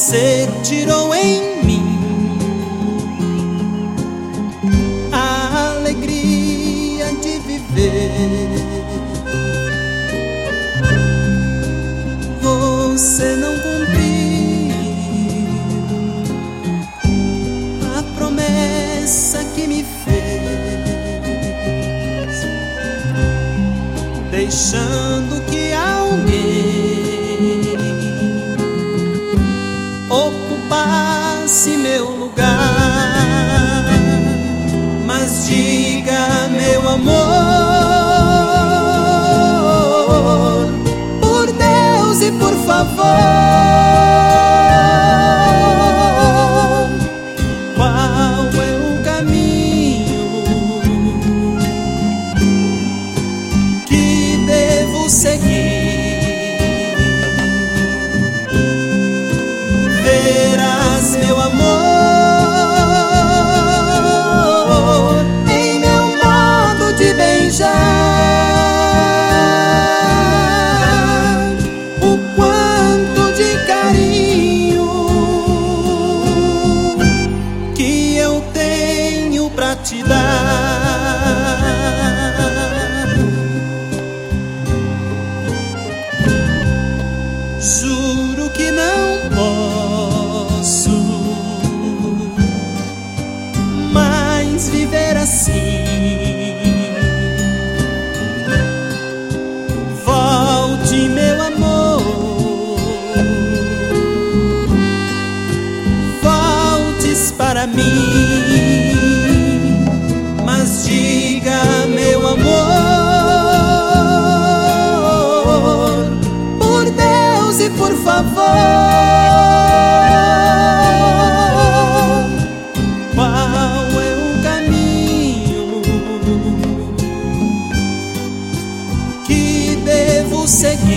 você tirou em mim a alegria de viver. Você não cumpriu a promessa que me fez, deixando que alguém ocupasse meu lugar. Mas diga, meu amor, por Deus e por favor, qual é o caminho que devo seguir? Verás, meu amor, em meu modo de beijar, o quanto de carinho que eu tenho pra te dar. Juro que não posso mais viver assim. Volte, meu amor, voltes para mim. Mas diga, meu amor, por Deus e por favor, qual é o caminho que devo seguir?